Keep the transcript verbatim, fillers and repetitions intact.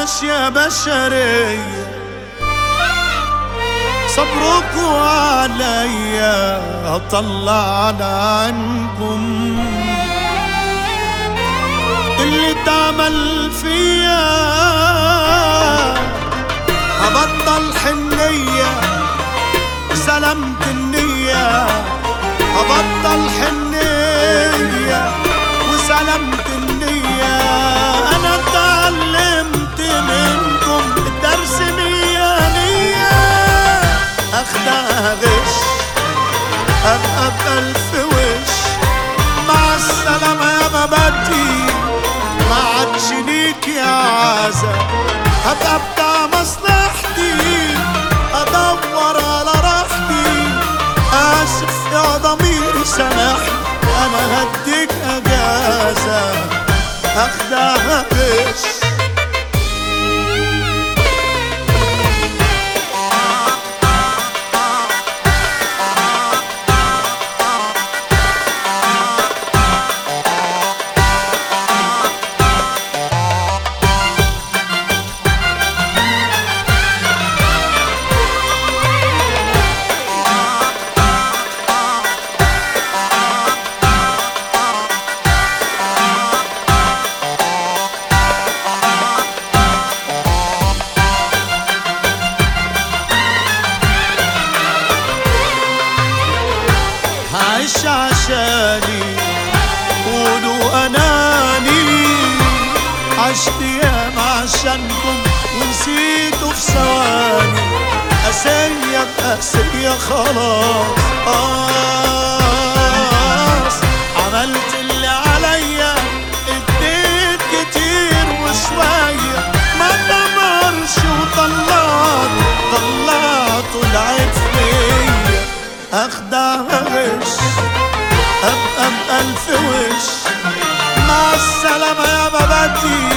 بلاش يا بشرية صبركوا عليا هطلع عنكم اللي اتعمل فيا، هبطل حنية وسلامة النية، هبطل حنية وسلامة النية. أنا اتعلمت منكم الدرس مية مية، أخدها غش أبقى بألف وش، مع السلامة يا مبادئي ما عادش ليك يا عزا، هبقى بتاع مصلحتي أدور على راحتي. آسف يا ضميري سامحني أنا هديك أجازة أخدها غش. عايش عشاني قولوا أناني، عشت ياما عشانكم ونسيتوا في ثواني. قاسية بقاسية خلاص خلاص، عملت اللي عليا اديت كتير وشوية، ما دمرش وطلعت طلعت العيب فيا. أخدعها غش أبقى بألف وش، مع السلامة يا مبادئي